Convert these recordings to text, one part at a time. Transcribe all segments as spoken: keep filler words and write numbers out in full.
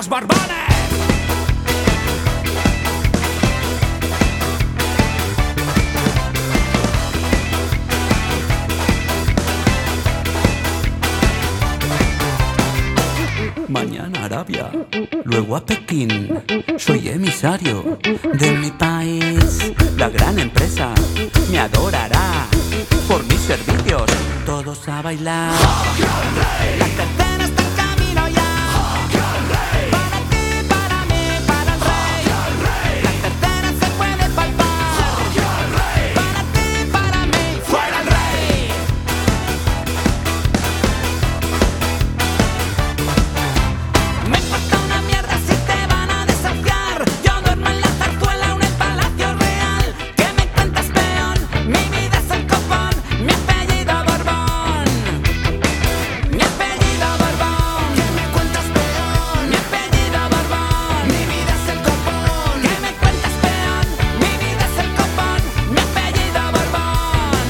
los Borbones. Mañana Arabia, luego a Pekín. Soy emisario de mi país. La gran empresa me adorará por mis servicios. Todos a bailar. La tercera está en camino ya. Para ti, para mí, para el rey. La tercera se puede palpar. Para ti, para mí, fuera el rey. Me falta una mierda si te van a desafiar. Yo duermo en la zarzuela o en el Palacio Real. ¿Qué me cuentas, peón? Mi vida es el copón. Mi apellido Borbón. Mi apellido Borbón. ¿Qué me cuentas, peón? Mi apellido Borbón. Mi vida es el copón. ¿Qué me cuentas, peón? Mi vida es el copón. Mi apellido Borbón.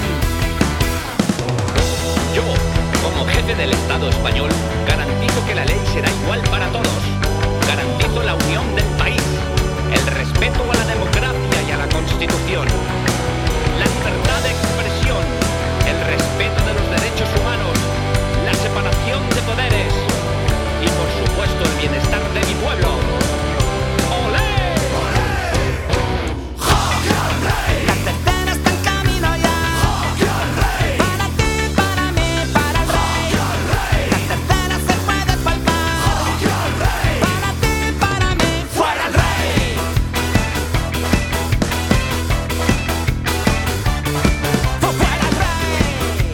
Yo, como jefe del Estado español, garantizo que la ley será igual para todos. Garantizo la unión del país, el respeto a la democracia y a la Constitución, la libertad de expresión, el respeto de los derechos humanos, la separación de poderes y, por supuesto, el bienestar de mi pueblo. ¡Olé! La tercera está en camino ya. Para ti, para mí, para el rey. La tercera se puede palpar. Para ti, para mí, fuera el rey. Fuera el rey.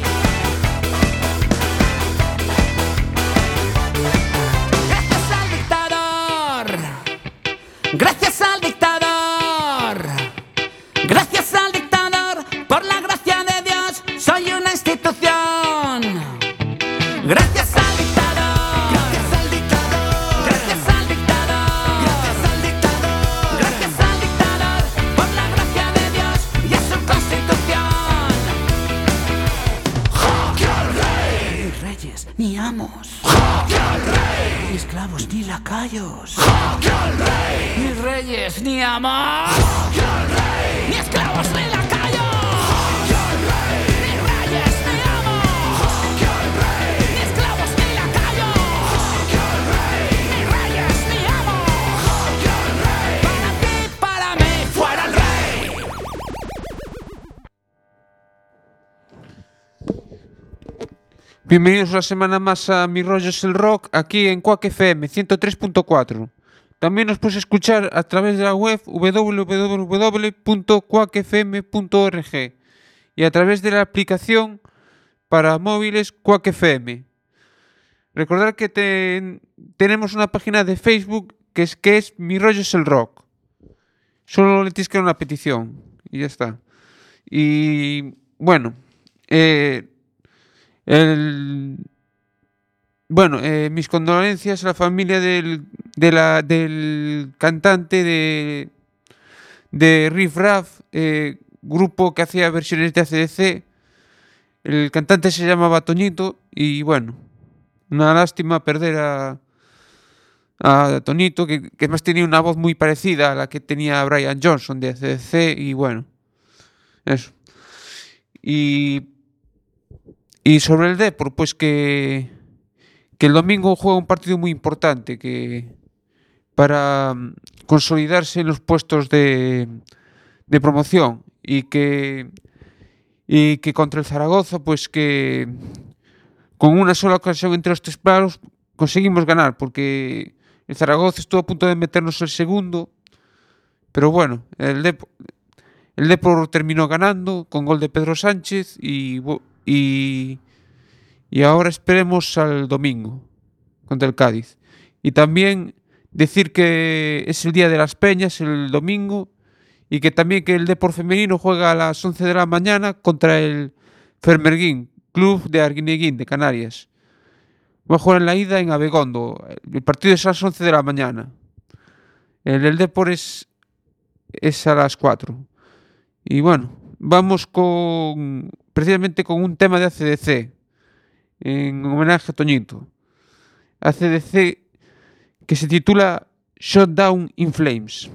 Gracias al dictador. Gracias al dictador. Gracias al dictador, por la gracia de Dios, soy una institución. Gracias al dictador. Gracias al dictador. Gracias al dictador. Gracias al dictador. Gracias al dictador, por la gracia de Dios y a su constitución. ¡Jaque al rey! Ni reyes, ni amos. ¡Jaque al rey! Ni esclavos, ni lacayos. ¡Jaque al rey! Ni reyes, ni amos. ¡Jaque al rey! Ni esclavos, ni lacayos. ¡Jaque al rey! Ni reyes, ni amos. ¡Jaque al rey! Ni esclavos, ni lacayos. ¡Jaque al rey! Ni reyes, ni amos. ¡Jaque al rey! Para ti, para mí, fuera el rey. Bienvenidos una semana más a Mi Rollo es el Rock, aquí en Quack F M ciento tres punto cuatro. También nos puedes escuchar a través de la web w w w punto quack f m punto org y a través de la aplicación para móviles Quack F M. Recordad que te- tenemos una página de Facebook que es, que es Mi Rollo es el Rock. Solo le tienes que dar una petición y ya está. Y bueno, eh, el, bueno, eh, mis condolencias a la familia del, de la, del cantante de, de Riff Raff, eh, grupo que hacía versiones de A C D C. El cantante se llamaba Toñito y bueno, una lástima perder a, a Toñito, que, que además tenía una voz muy parecida a la que tenía Brian Johnson de A C D C y bueno, eso. Y, y sobre el Depor, pues que, que el domingo juega un partido muy importante que para mm, consolidarse en los puestos de, de promoción y que, y que contra el Zaragoza, pues que con una sola ocasión entre los tres palos conseguimos ganar, porque el Zaragoza estuvo a punto de meternos el segundo, pero bueno, el Depor, el Depor terminó ganando con gol de Pedro Sánchez y, bu- y, y ahora esperemos al domingo contra el Cádiz. Y también decir que es el día de las peñas, el domingo, y que también que el Depor femenino juega a las once de la mañana contra el Fermerguín, Club de Arguineguín de Canarias. Va a jugar en la ida en Abegondo. El partido es a las once de la mañana. El del Depor es, es a las cuatro. Y bueno, vamos con precisamente con un tema de A C D C en homenaje a Toñito. A C D C que se titula Shut Down in Flames.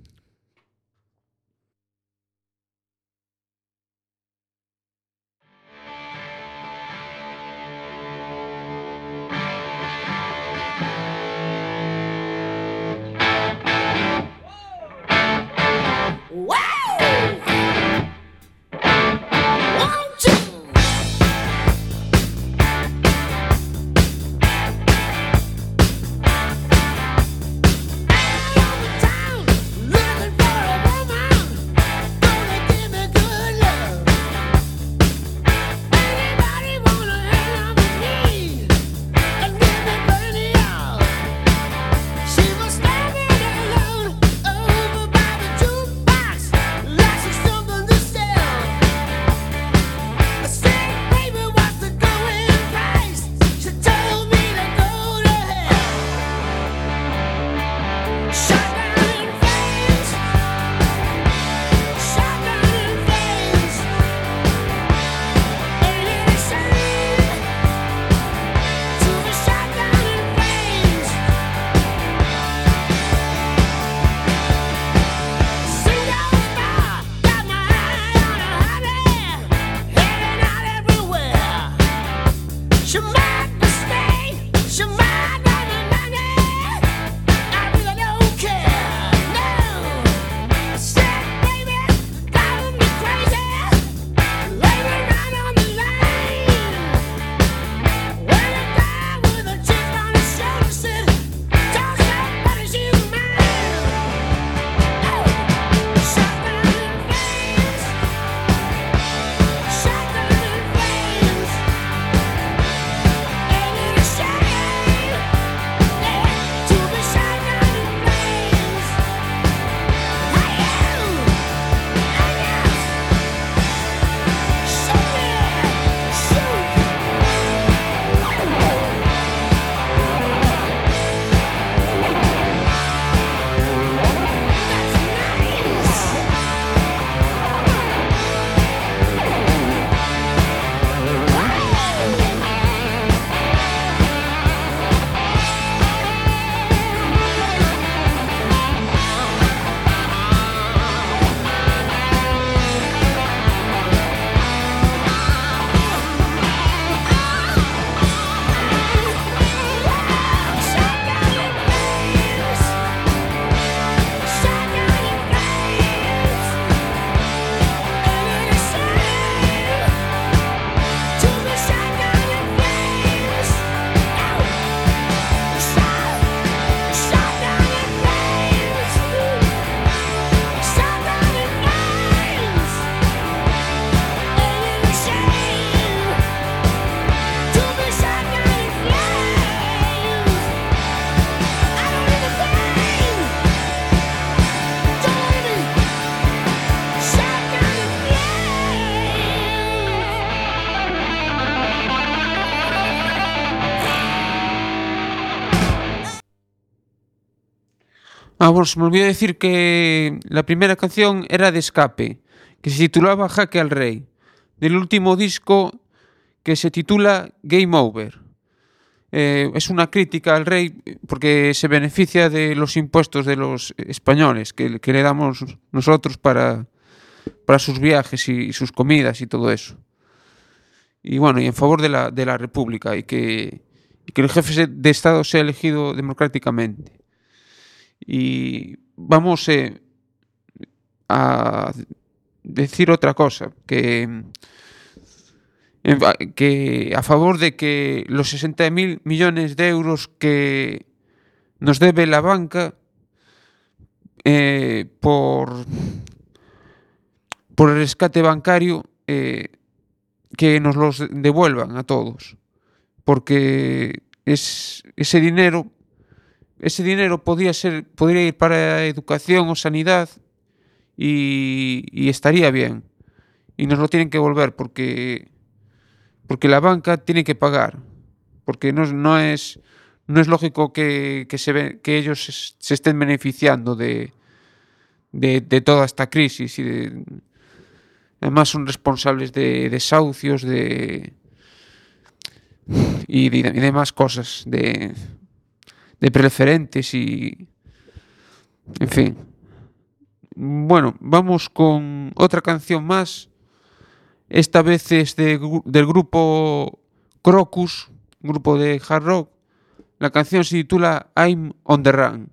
Ah, bueno, se me olvidó decir que la primera canción era de Escape, que se titulaba Jaque al Rey, del último disco que se titula Game Over. Eh, es una crítica al rey porque se beneficia de los impuestos de los españoles que, que le damos nosotros para, para sus viajes y, y sus comidas y todo eso. Y bueno, y en favor de la, de la República y que, y que el jefe de Estado sea elegido democráticamente. Y vamos eh, a decir otra cosa, que, que a favor de que los sesenta mil millones de euros que nos debe la banca eh, por, por el rescate bancario, eh, que nos los devuelvan a todos, porque es ese dinero ese dinero podría ser podría ir para educación o sanidad y, y estaría bien, y nos lo tienen que devolver porque porque la banca tiene que pagar, porque no, no es no es lógico que, que se ve, que ellos se estén beneficiando de, de, de toda esta crisis y de, además son responsables de desahucios de y, de, y demás cosas, de de preferentes y... En fin. Bueno, vamos con otra canción más. Esta vez es de, del grupo Crocus, grupo de hard rock. La canción se titula I'm on the Run.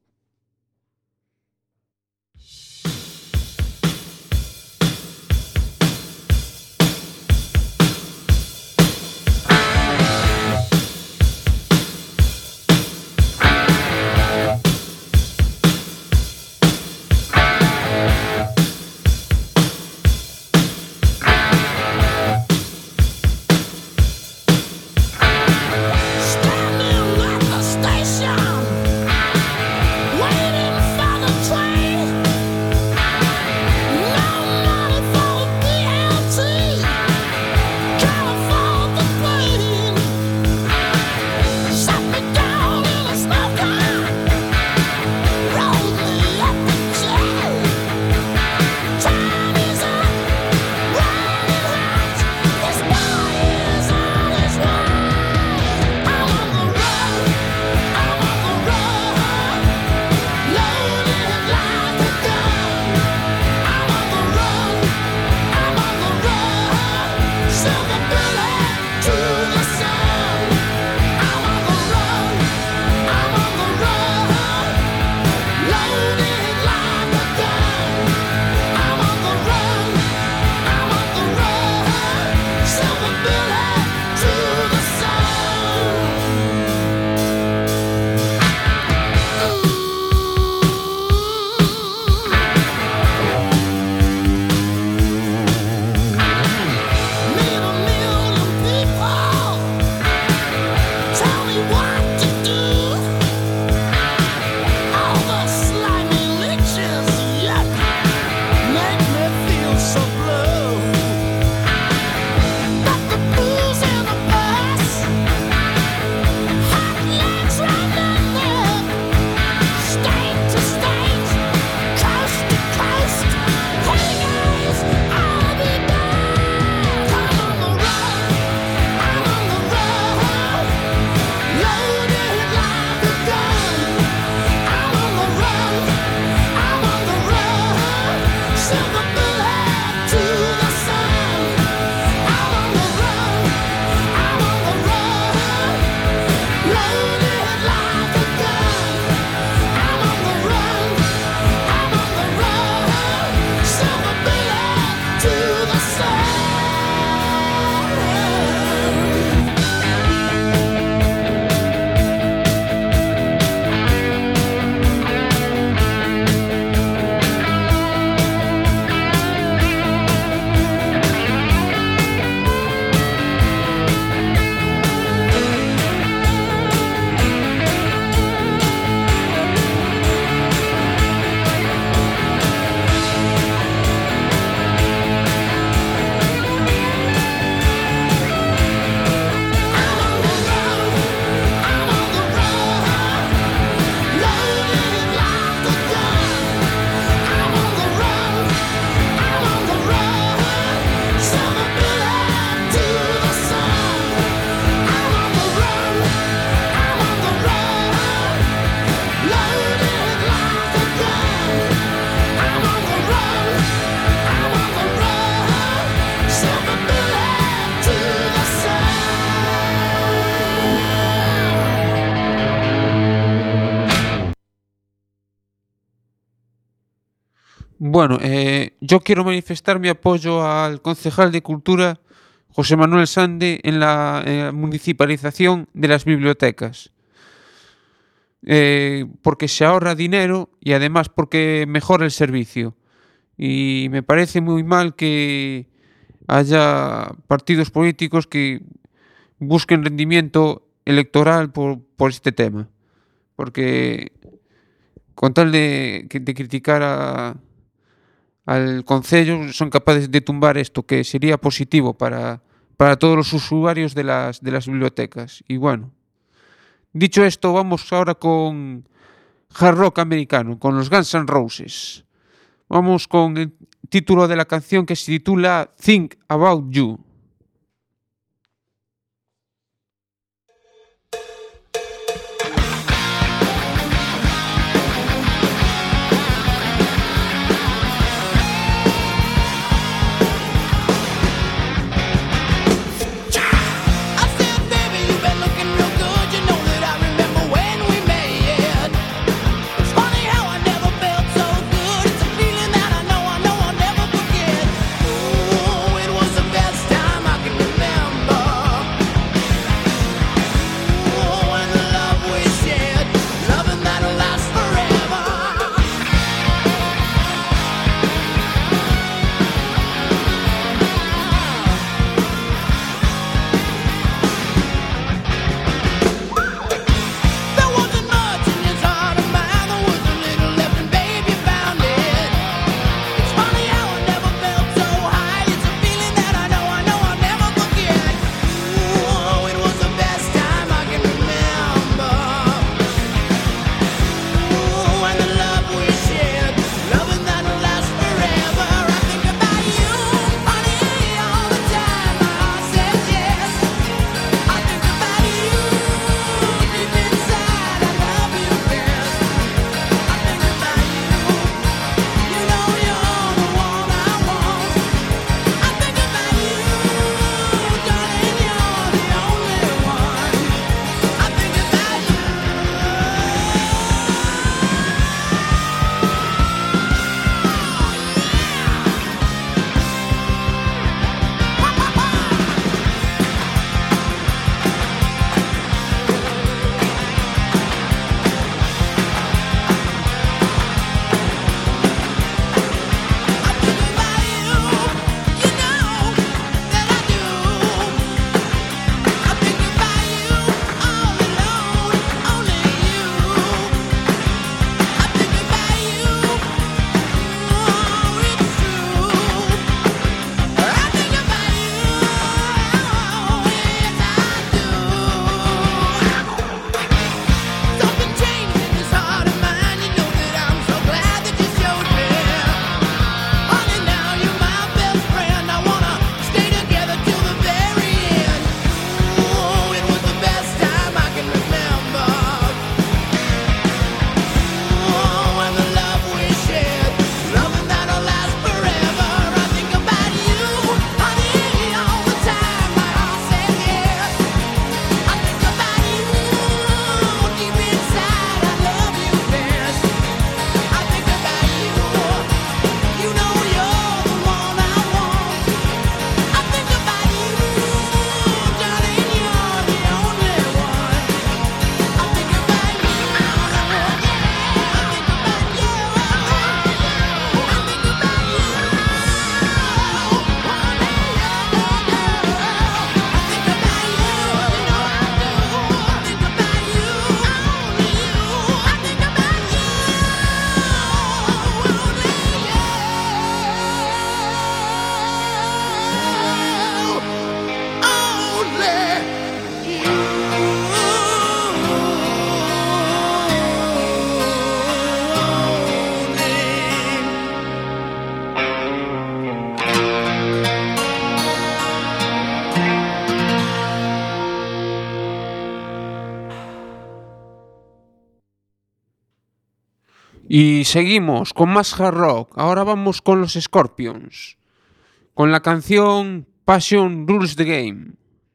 Bueno, eh, yo quiero manifestar mi apoyo al concejal de Cultura, José Manuel Sande, en la, en la municipalización de las bibliotecas. Eh, porque se ahorra dinero y además porque mejora el servicio. Y me parece muy mal que haya partidos políticos que busquen rendimiento electoral por, por este tema. Porque con tal de, de criticar a... al concello son capaces de tumbar esto que sería positivo para, para todos los usuarios de las, de las bibliotecas. Y bueno, dicho esto, vamos ahora con hard rock americano, con los Guns N' Roses. Vamos con el título de la canción que se titula Think About You. Y seguimos con más hard rock. Ahora vamos con los Scorpions, con la canción Passion Rules the Game.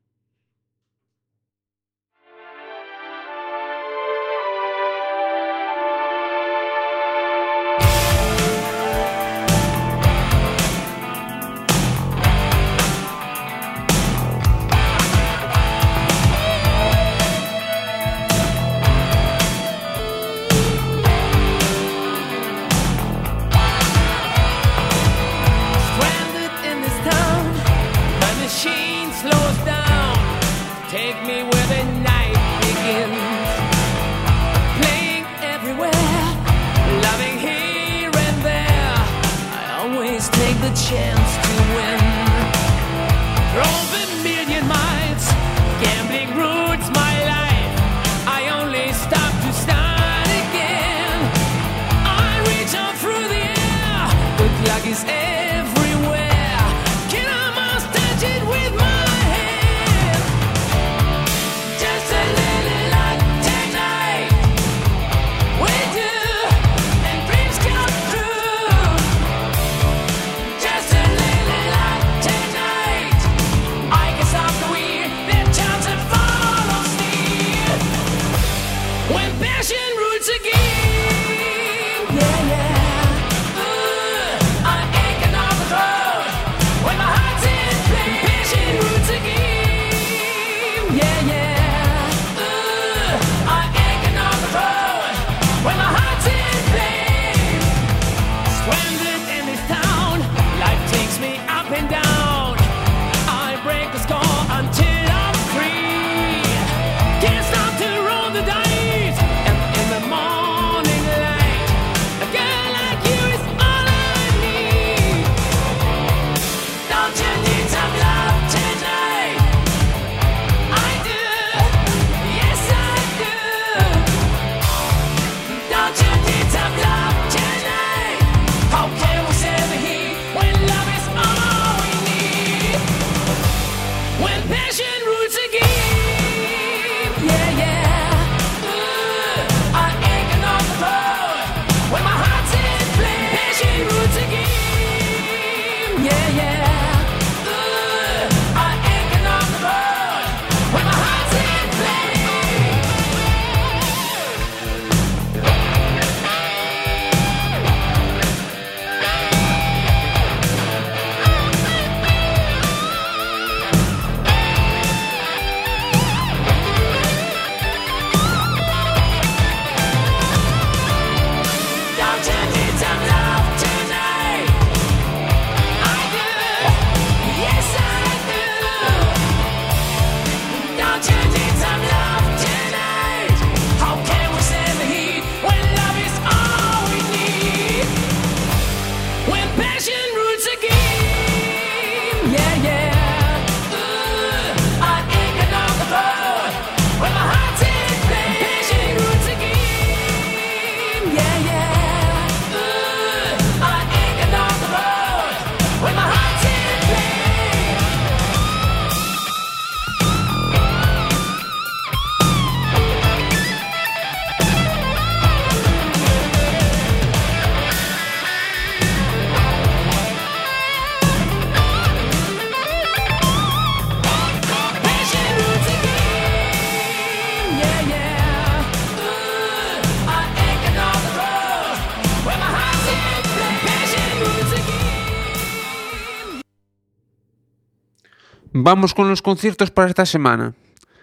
Vamos con los conciertos para esta semana.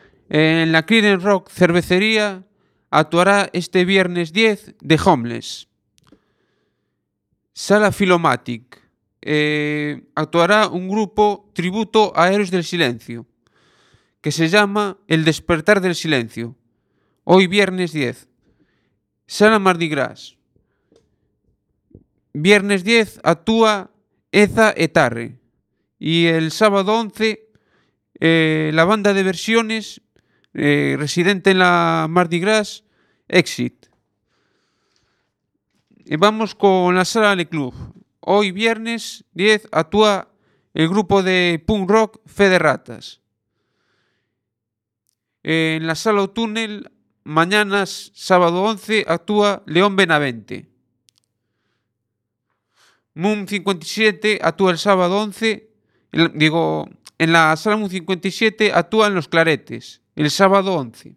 En la Clean Rock Cervecería actuará este viernes diez The Homeless. Sala Philomatic. Eh, actuará un grupo tributo a Héroes del Silencio, que se llama El Despertar del Silencio. Hoy viernes diez. Sala Mardi Gras. Viernes diez actúa Eza Etarre. Y el sábado once, eh, la banda de versiones eh, residente en la Mardi Gras, Exit. Y vamos con la Sala Le Club. Hoy viernes diez actúa el grupo de punk rock Fe de Ratas. En la Sala O'Túnel, mañana sábado once, actúa León Benavente. Moon cincuenta y siete actúa el sábado once, el, digo, en la Sala Moon cincuenta y siete actúan Los Claretes, el sábado once.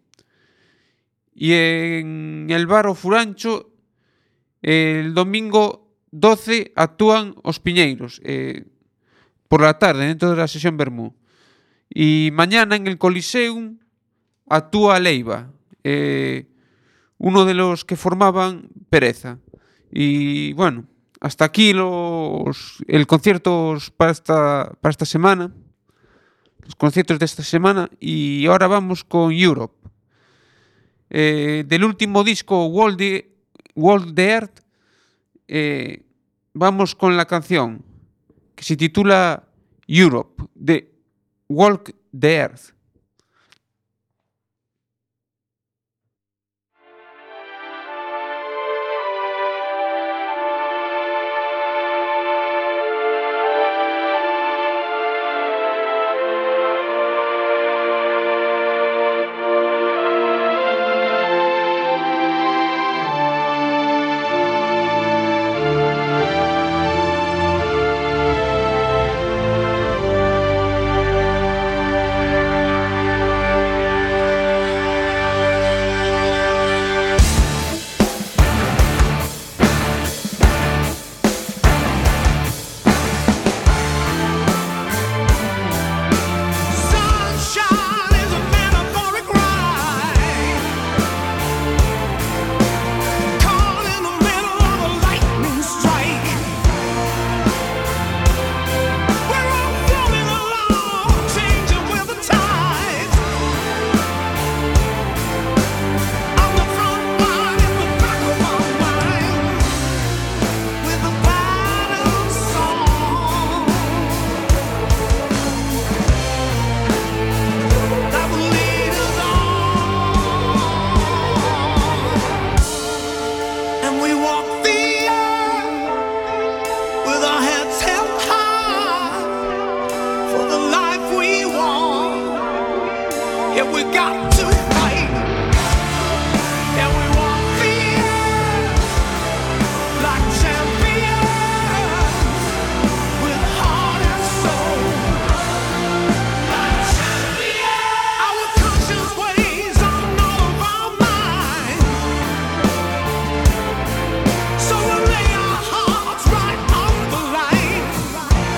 Y en el Bar O Furancho, el domingo doce actúan Os Piñeiros, eh, por la tarde, dentro de la sesión Bermú. Y mañana en el Coliseum actúa Leiva, eh, uno de los que formaban Pereza. Y bueno, hasta aquí los el conciertos para esta, para esta semana, los conciertos de esta semana. Y ahora vamos con Europe. Eh, del último disco World the, World the Earth, eh, vamos con la canción que se titula Europe, de Walk the Earth.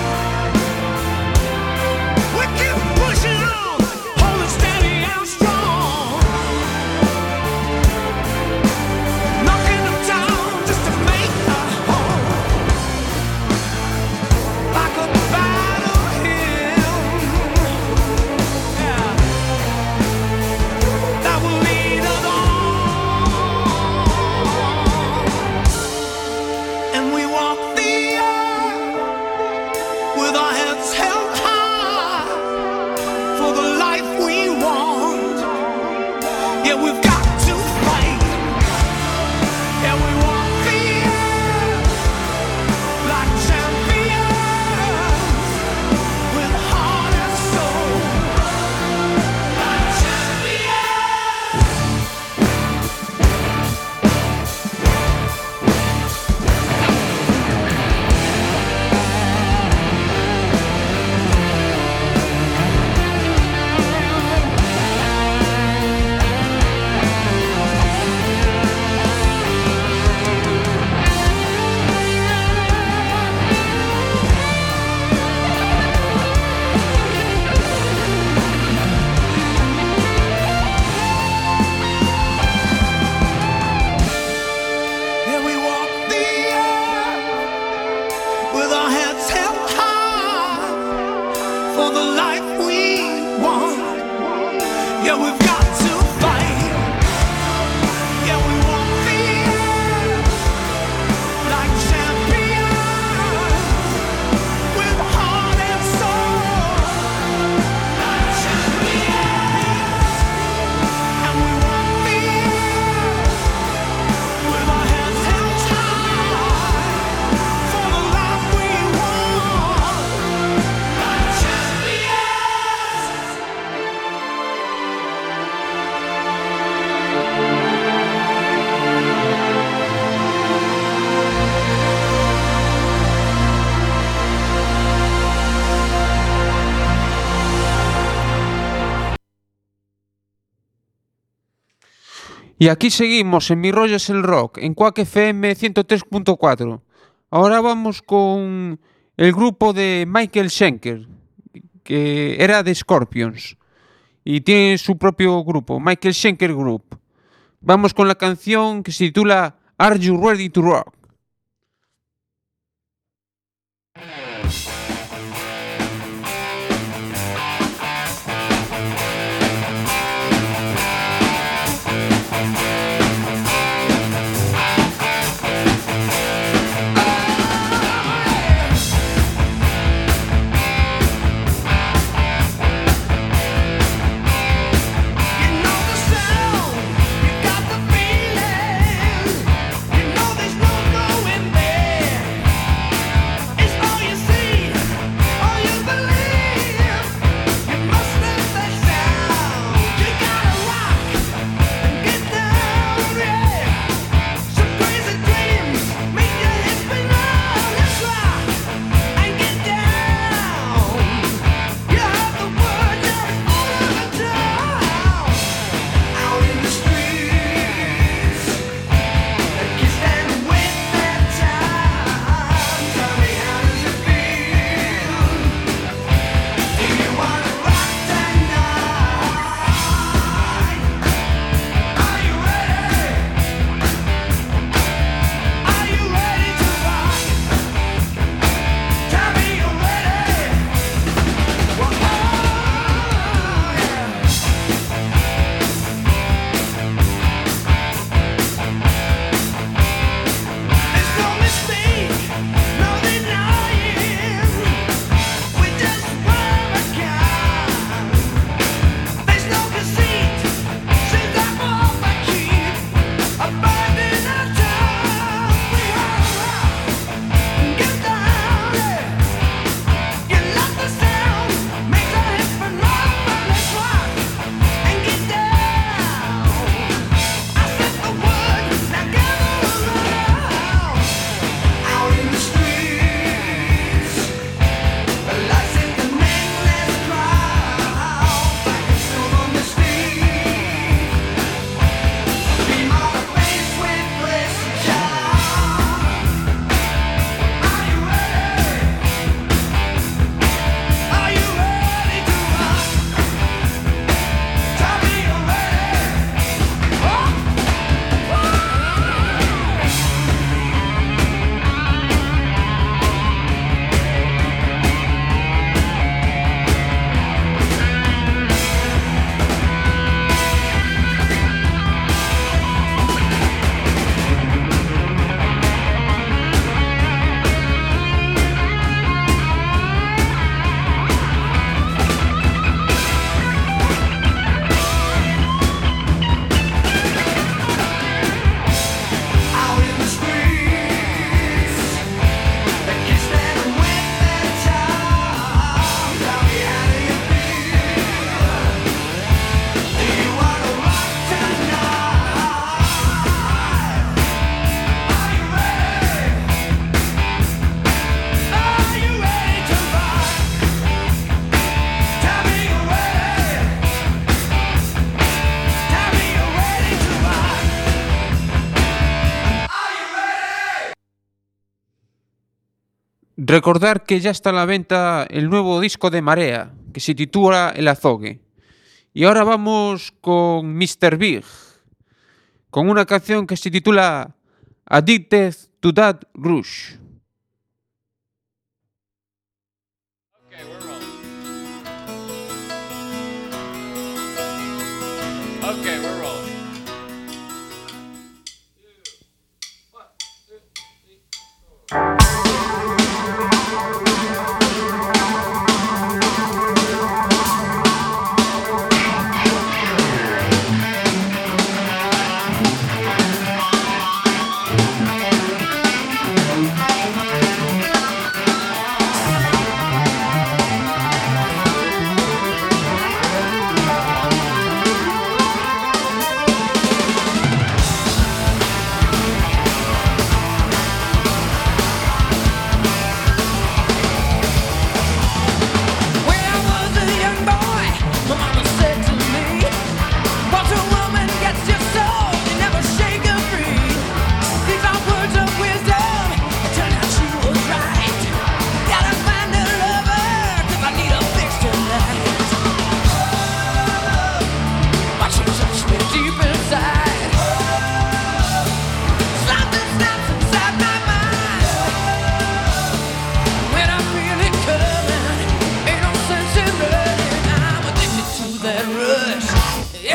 Pushing on, hold it steady and strong. Y aquí seguimos en Mi Rollo es el Rock, en Quack F M ciento tres punto cuatro. Ahora vamos con el grupo de Michael Schenker, que era de Scorpions, y tiene su propio grupo, Michael Schenker Group. Vamos con la canción que se titula Are You Ready to Rock? Recordar que ya está a la venta el nuevo disco de Marea, que se titula El Azogue. Y ahora vamos con mister Big, con una canción que se titula Addicted to That Rush. Okay, we're rolling. Okay, we're rolling. We'll be right back.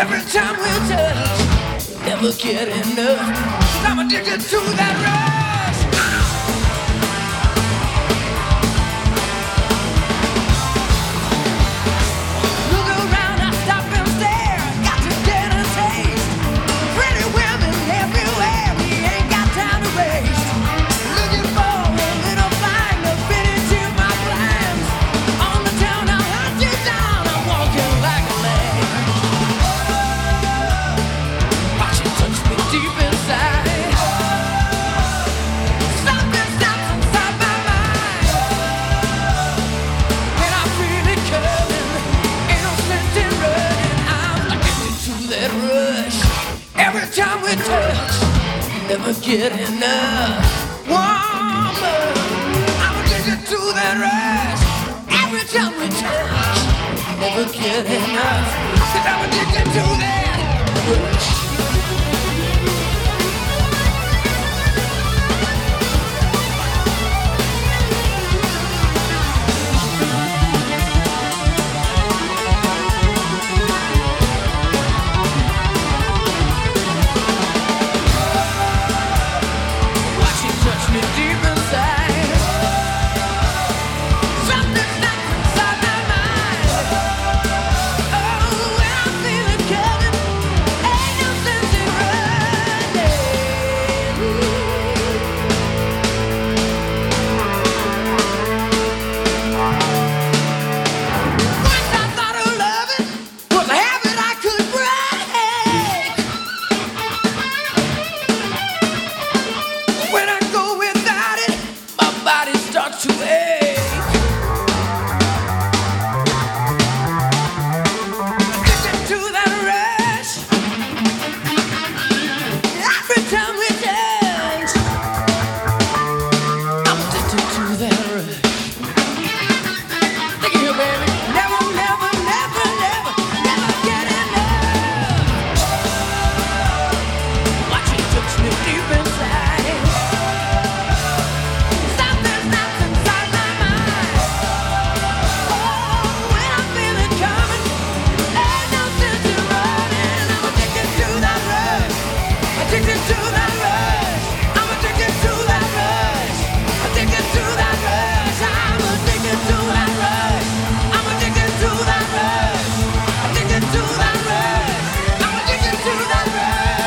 Every time we touch, never get enough. I'm addicted to that rush. Look around, I stop and stare. Got to get a taste. Pretty women everywhere, we ain't got time to waste. Looking for a little thing to fit into my plans. On the town, I'll hunt you down. I'm walking like a man. Watch it touch me deep inside. Something stops inside my mind. When I feel it coming, ain't no sense in running. I'm addicted to that rush. Every time we touch, never get enough. Woman, I'm addicted to that rush. Every time we touch, never get enough. 'Cause I'm addicted to that rush. Watch it touch me deep inside. Something snaps inside my mind. Oh, when I feel it coming, ain't no sense in running. Once I thought of loving was a habit I could break. When I go without it, my body starts to ache. Addicted to that rush. Every time we touch, I'm addicted to that rush. Look here, baby. Never, never, never, never, never get enough. Watch it touch me deep inside. Something snaps inside my mind. Oh, when I feel it coming, ain't no sense in running. I'm addicted to that rush. Addicted to that rush. I'm addicted to that rush. Addicted to that rush. I'm addicted to that rush. I'm addicted to that rush. Addicted to that rush. I'm addicted to that rush.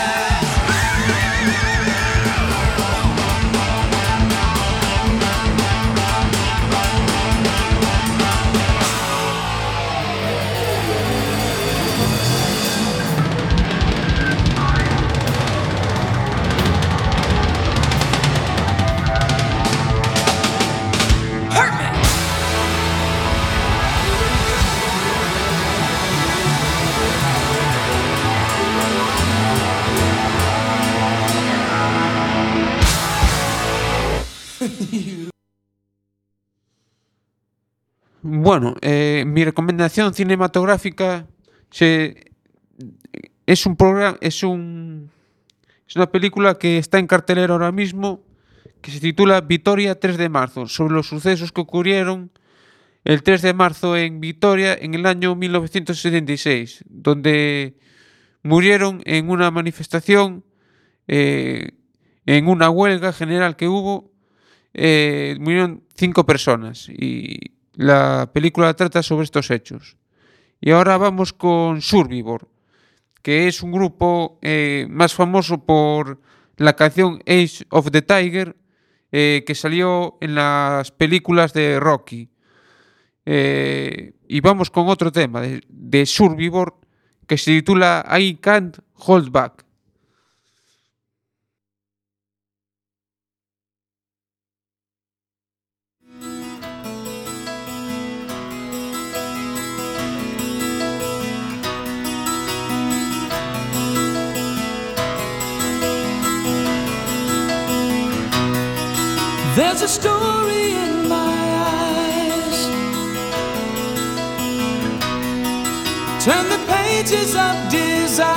Hurt me. Bueno, eh, mi recomendación cinematográfica se- es un programa, es un es una película que está en cartelera ahora mismo, que se titula Vitoria tres de marzo, sobre los sucesos que ocurrieron el tres de marzo en Vitoria en el año mil novecientos setenta y seis, donde murieron en una manifestación, eh, en una huelga general que hubo, eh, murieron cinco personas y la película trata sobre estos hechos. Y ahora vamos con Survivor, que es un grupo eh, más famoso por la canción Age of the Tiger, eh, que salió en las películas de Rocky. Eh, y vamos con otro tema de, de Survivor, que se titula I Can't Hold Back. There's a story in my eyes. Turn the pages of desire.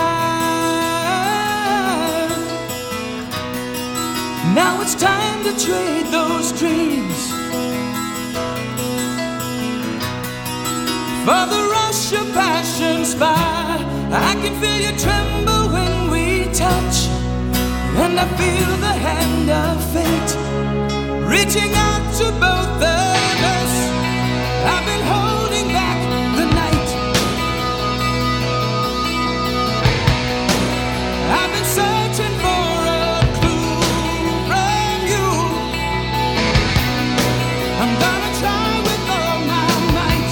Now it's time to trade those dreams for the rush of passion's fire. I can feel you tremble when we touch, and I feel the hand of fate reaching out to both of us. I've been holding back the night. I've been searching for a clue from you. I'm gonna try with all my might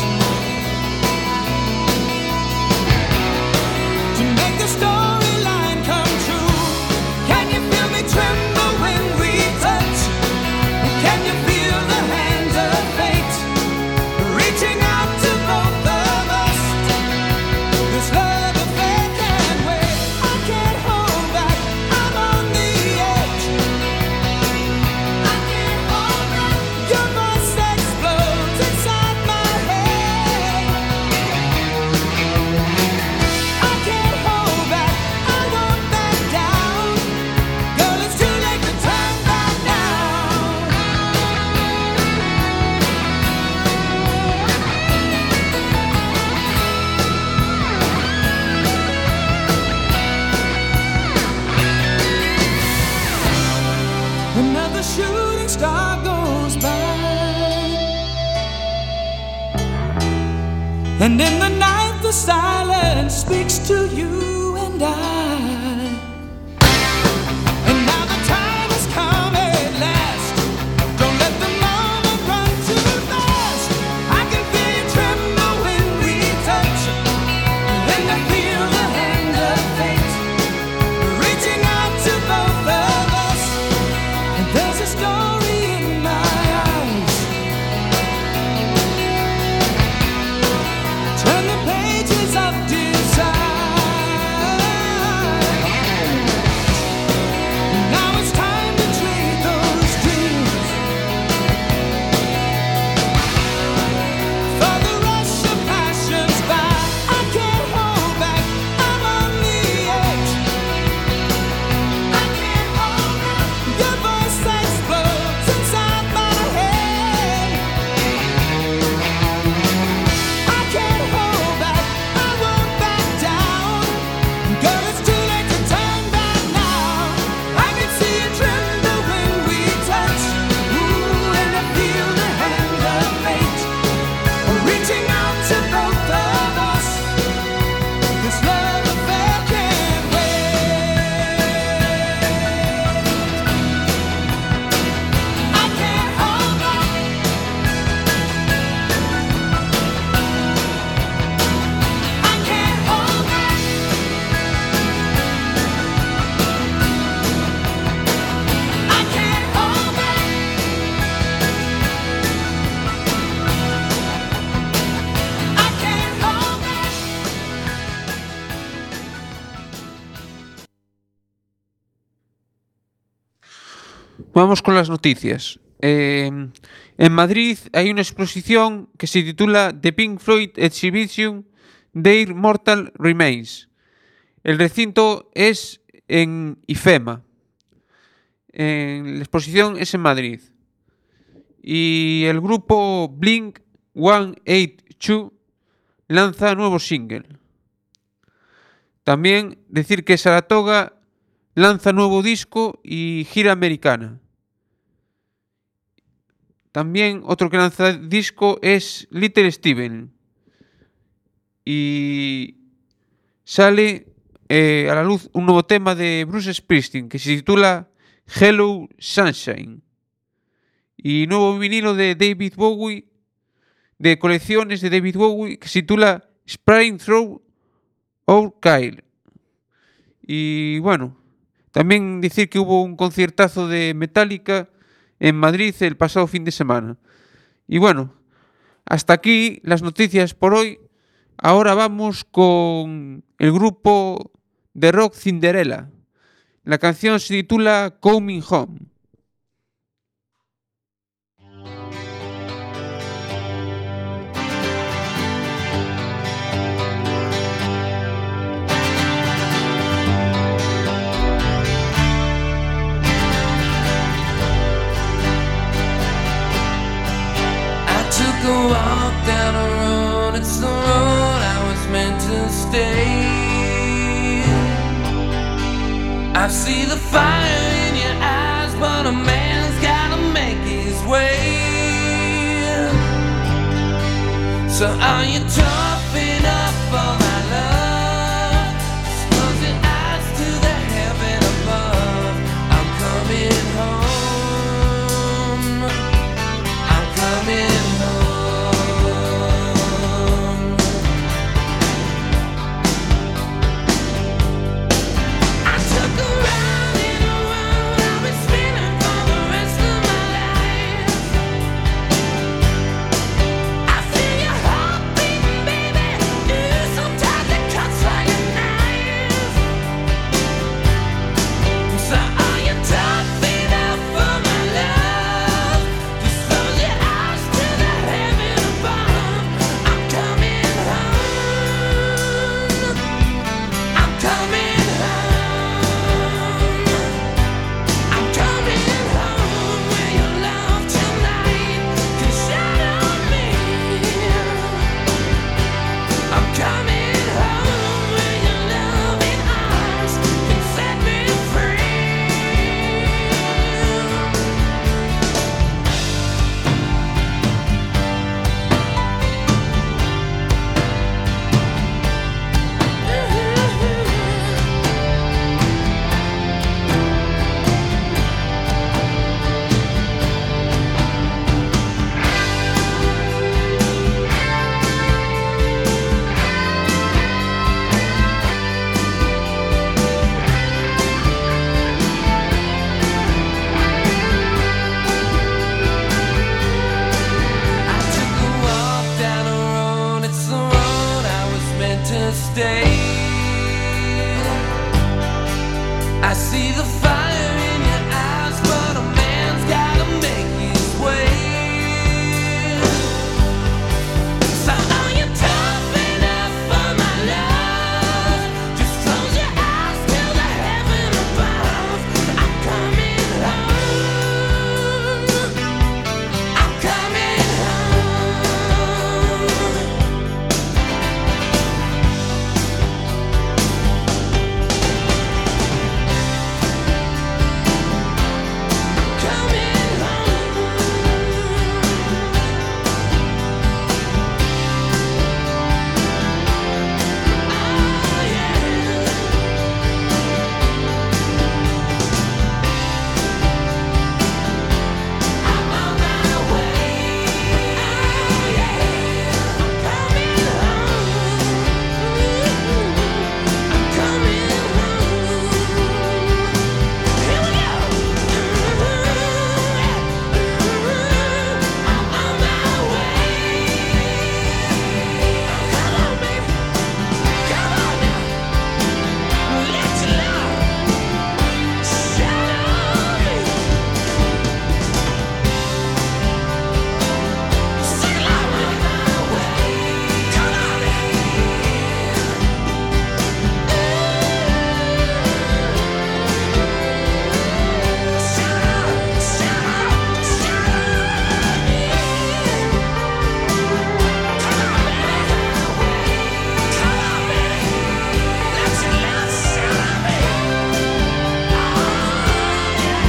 to make the storyline come true. Can you feel me tremble when we touch? Can you feel the hands of fate reaching out to both of us? This love affair can't wait. I can't hold back. I'm on the edge. I can't hold back. Your voice explodes inside my head. I can't hold back. I won't back down. Girl, it's too late to turn back now. Another shooting star goes by, and in the night the silence speaks to you and I. And now the time has come at last. Don't let the moment run too fast. I can feel you tremble when we touch, and I feel the hand of fate reaching out to both of us. And there's a story in my eyes. Turn the pages of desire. Now it's time to trade those dreams for the rush of passions by. I can't hold back. I'm on the edge. I can't hold back. Your voice explodes inside my head. I can't hold back. I won't back down. Girl, it's too late to turn back now. I can see you tremble when we touch. Ooh, and I feel the hand of fate reaching out to both of us. This love affair can't wait. I can't hold back. I can't hold back. I can't hold back. I can't hold back. Vamos con las noticias. Eh, en Madrid hay una exposición que se titula The Pink Floyd Exhibition Their Mortal Remains. El recinto es en IFEMA. En- la exposición es en Madrid. Y el grupo Blink ciento ochenta y dos lanza nuevo single. También decir que Saratoga lanza nuevo disco y gira americana. También otro que lanza disco es Little Steven. Y sale eh, a la luz un nuevo tema de Bruce Springsteen que se titula Hello Sunshine. Y nuevo vinilo de David Bowie, de colecciones de David Bowie, que se titula Spring Through Our Kyle. Y bueno, también decir que hubo un conciertazo de Metallica en Madrid el pasado fin de semana. Y bueno, hasta aquí las noticias por hoy. Ahora vamos con el grupo de rock Cinderella. La canción se titula Coming Home. Took a walk down a road, it's the road I was meant to stay. I see the fire in your eyes, but a man's gotta make his way. So are you tough enough for my love? Just close your eyes to the heaven above. I'm coming home. I'm coming home. I took a ride in a world I've been spinning for the rest of my life. I feel your heart beating, baby. You sometimes it cuts like a knife. So are you tough enough for my love? Just close your eyes to the heaven above. I'm coming home. I'm coming home. I'm coming home where your love tonight can shine on me. I'm coming home where your loving arms can set me free. I took a walk down a road, it's the road I was meant to stay. I see the fire in your eyes, but a man's gotta make his way. So are you tough enough for my love? Just close your eyes to the heaven above. I'm coming home. I'm coming home. Coming home. Oh yeah. I'm on my way. Oh yeah. I'm coming home. I'm coming home. Here we go. I'm on my way. Come on, baby. Come on now. Let your love shine on me. Sing along with me. Come on now. Shine, shine, shine. Come on, baby. Come on, baby. Let your love shine on me. Oh, yeah.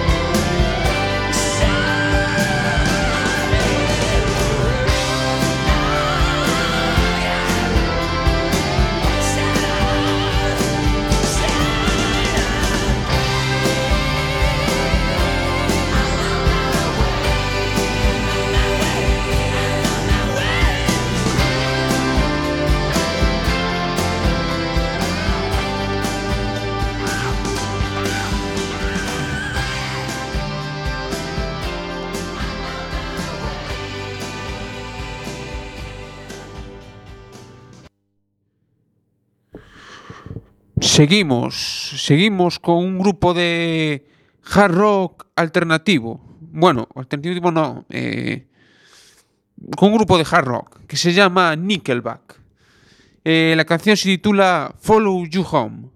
Seguimos, seguimos con un grupo de hard rock alternativo. Bueno, alternativo no, eh, con un grupo de hard rock que se llama Nickelback. Eh, la canción se titula Follow You Home.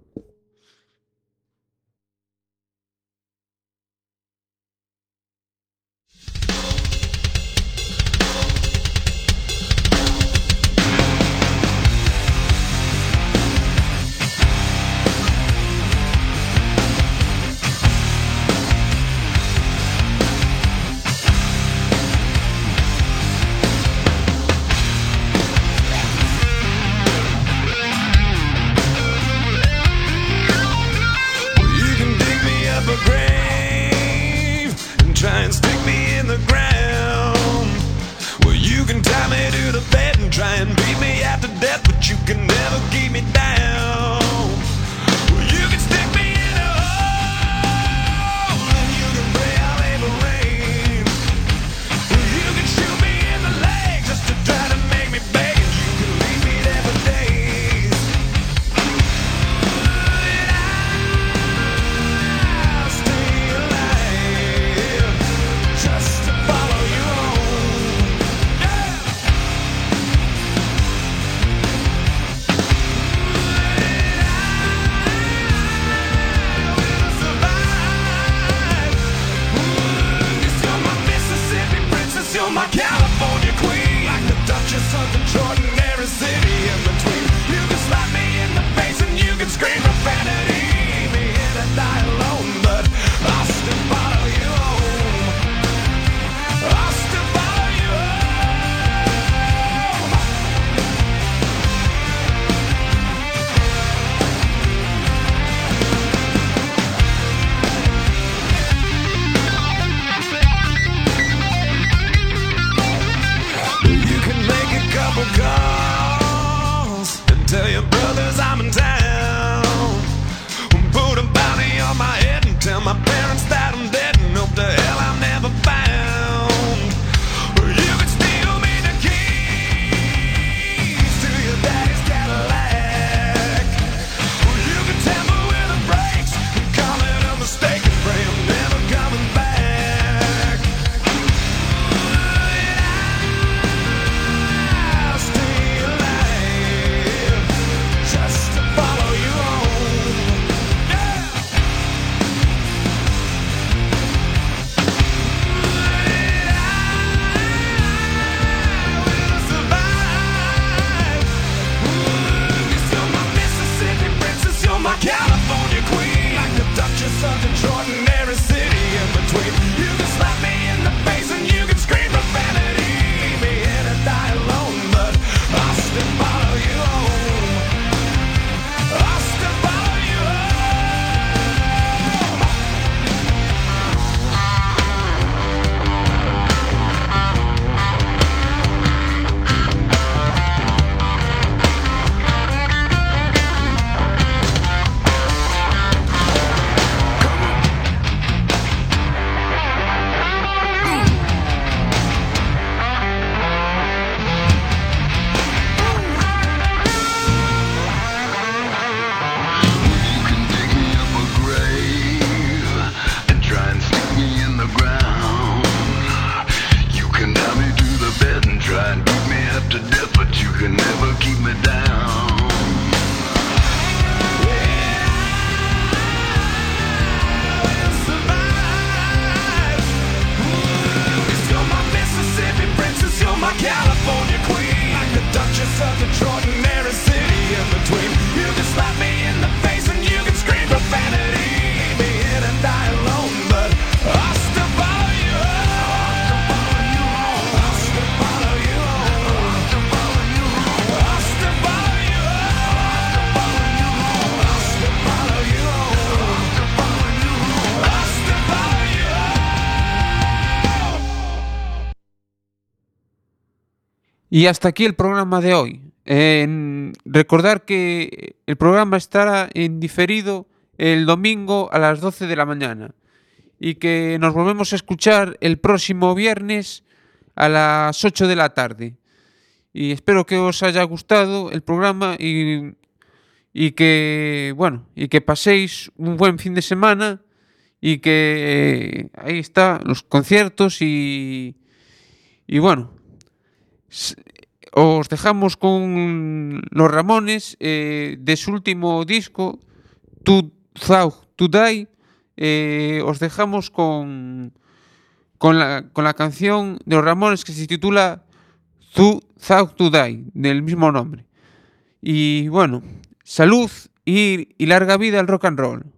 Come brothers, I'm in town. Put a bounty on my head and tell my parents that I'm dead and hope to hell I'm never found. You could steal me the keys to your daddy's Cadillac. You could tamper with the brakes and call it a mistake and pray I'm never coming back. I'll stay alive just to follow you home. My California queen, like the Duchess of Detroit and every city in between. You can slap me in the face and you can scream profanity, leave me here to die alone, but I'll still follow you home. I'll still follow you California queen, like the Duchess of Detroit and every city in between. You can slap me in the face and you can scream profanity, leave me here to die alone, but I'll still follow you home. I'll still follow you home. I'll still follow you home. I'll still follow you home. I'll still follow you home. I'll still follow you home. Y hasta aquí el programa de hoy. Eh, recordar que el programa estará en diferido el domingo a las doce de la mañana y que nos volvemos a escuchar el próximo viernes a las ocho de la tarde. Y espero que os haya gustado el programa y, y que bueno y que paséis un buen fin de semana y que eh, ahí está los conciertos y y bueno. Os dejamos con los Ramones eh, de su último disco, Too Thug to Die. Eh, os dejamos con, con, la, con la canción de los Ramones que se titula Too Thug to Die, del mismo nombre. Y bueno, salud y, y larga vida al rock and roll.